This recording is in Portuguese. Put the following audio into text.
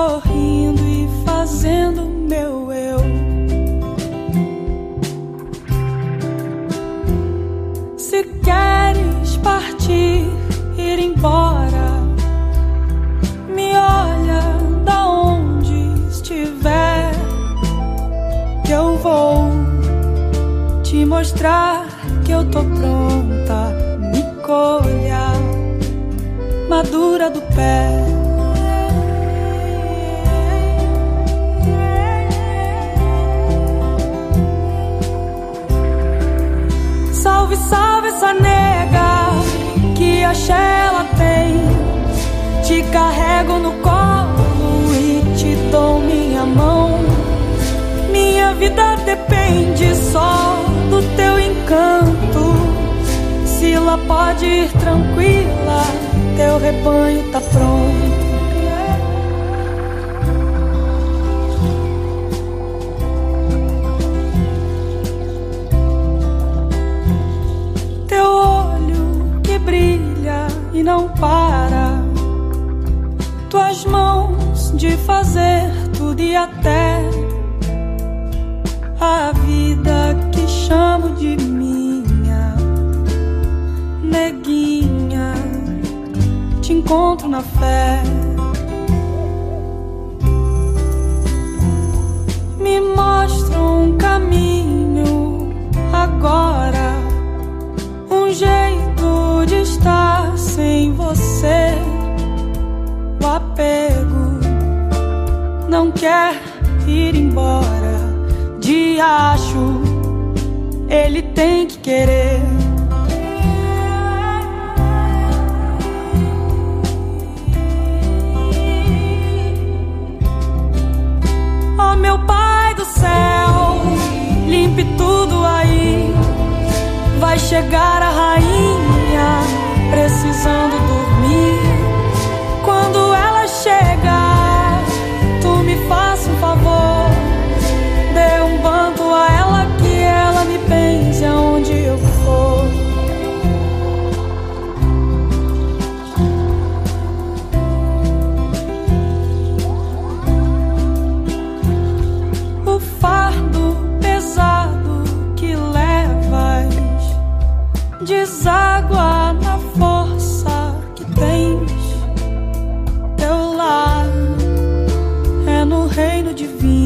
sorrindo e fazendo meu eu. Se queres partir, ir embora, me olha da onde estiver, que eu vou te mostrar que eu tô pronta. Me colha madura do pé. Salve, salve essa nega, que axé ela tem. Te carrego no colo e te dou minha mão. Minha vida depende só do teu encanto. Sila pode ir tranquila, teu rebanho tá pronto. Teu olho que brilha e não para, tuas mãos de fazer tudo e até a vida que chamo de minha. Neguinha, te encontro na fé. Me mostra um caminho agora, um jeito de estar sem você. O apego não quer ir embora. Diacho, ele tem que querer. Oh meu Pai do céu, limpe tudo aí. Vai chegar a rainha precisando dormir. Quando ela chegar, tu me faça um favor, dê um banco a ela, que ela me benze aonde eu for. O fardo pesado que levas deságua na força que tens. Teu lar é no reino divino.